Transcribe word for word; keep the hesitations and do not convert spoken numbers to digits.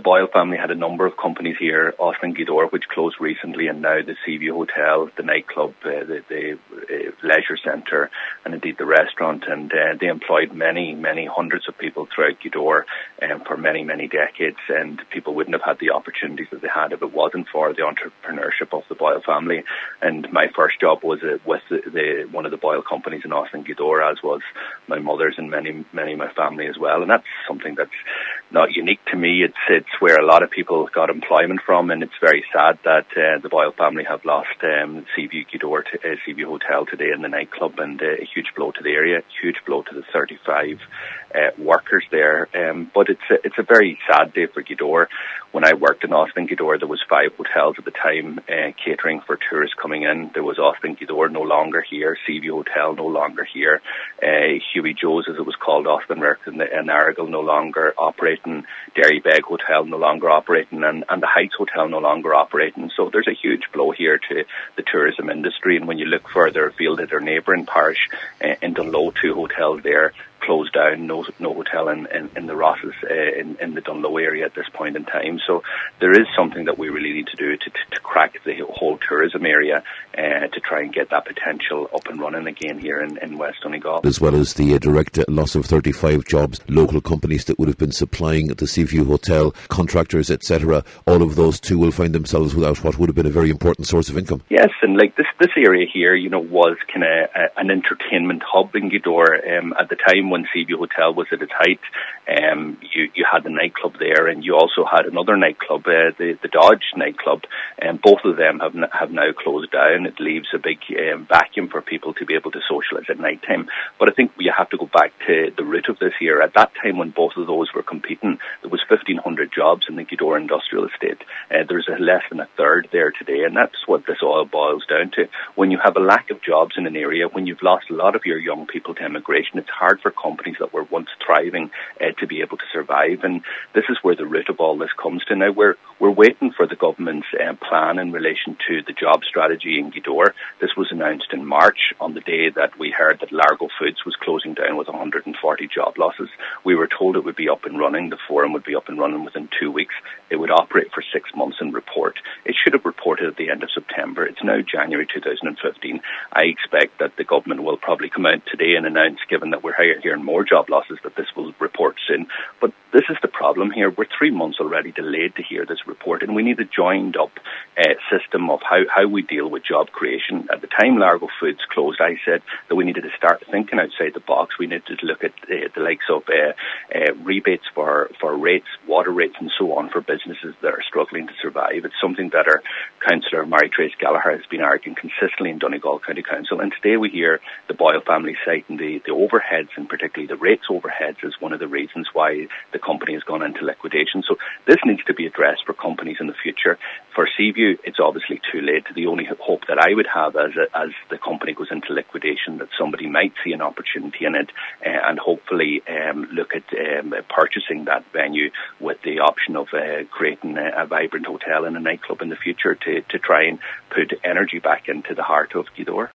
Boyle family had a number of companies here, Austin Gweedore, which closed recently, and now the Seaview Hotel, the nightclub, uh, the, the uh, leisure centre, and indeed the restaurant. And uh, they employed many, many hundreds of people throughout Gweedore um, for many, many decades. And people wouldn't have had the opportunities that they had if it wasn't for the entrepreneurship of the Boyle family. And my first job was uh, with the, the one of the Boyle companies in Austin Gweedore, as was my mother's and many, many of my family as well. And that's something that's not unique to me. It's it's where a lot of people got employment from, and it's very sad that uh, the Boyle family have lost um, Seaview Gweedore, to, uh, Seaview Hotel today, and the nightclub, and uh, a huge blow to the area, huge blow to the thirty-five uh, workers there. Um, but it's a, it's a very sad day for Gweedore. When I worked in Austin Gweedore, there was five hotels at the time uh, catering for tourists coming in. There was Austin Gweedore, no longer here. Seaview Hotel, no longer here. Uh, Huey Joe's, as it was called, Austin American and Argyll, no longer operating. Derrybeg Hotel, no longer operating. And, and the Heights Hotel, no longer operating. So there's a huge blow here to the tourism industry. And when you look further afield at our neighbouring parish, uh, in Dunloe, two hotels there closed down, no no hotel in, in, in the Rosses, uh, in, in the Dunloe area at this point in time. So there is something that we really need to do to, to, to crack the whole tourism area uh, to try and get that potential up and running again here in, in West Donegal. As well as the uh, direct uh, loss of thirty-five jobs, local companies that would have been supplying the Seaview Hotel, contractors, et cetera, all of those too will find themselves without what would have been a very important source of income. Yes, and like this this area here, you know, was kind of uh, an entertainment hub in Gweedore. Um, at the time when Seaview Hotel was at its height, um, you, you had the nightclub there, and you also had another nightclub, uh, the, the Dodge nightclub, and both of them have n- have now closed down. It leaves a big um, vacuum for people to be able to socialise at night time. But I think you have to go back to the root of this here. At that time when both of those were competing, there was fifteen hundred jobs in the Gweedore Industrial Estate. Uh, there's a less than a third there today, and that's what this all boils down to. When you have a lack of jobs in an area, when you've lost a lot of your young people to immigration, it's hard for companies that were once thriving uh, to be able to survive. And this is where the root of all this comes to. Now we're we're waiting for the government's uh, plan in relation to the job strategy in Gweedore. This was announced in March on the day that we heard that Largo Foods was closing down with one hundred forty job losses. We were told it would be up and running. The forum would be up and running within two weeks. It would operate for six months and report. It should have reported at the end of September. It's now January two thousand fifteen. I expect that the government will probably come out today and announce, given that we're hearing more job losses, that this will report soon. But this is the problem here. We're three months already delayed to hear this report, and we need a joined up uh, system of how, how we deal with job creation. At the time Largo Foods closed, I said that we needed to start thinking outside the box. We needed to look at uh, the likes of uh, uh, rebates for, for rates, water rates and so on for businesses that are struggling to survive. It's something that our councillor, Mary-Trace Gallagher, has been arguing consistently in Donegal County Council. And today we hear the Boyle family citing the, the overheads, and particularly the rates overheads, as one of the reasons why the company has gone into liquidation. So this needs to be addressed for companies in the future. For Seaview, it's obviously too late. The only hope that I would have as a, as the company goes into liquidation, that somebody might see an opportunity in it uh, and hopefully um, look at um, purchasing that venue with the option of uh, creating a, a vibrant hotel and a nightclub in the future to, to try and put energy back into the heart of Gweedore.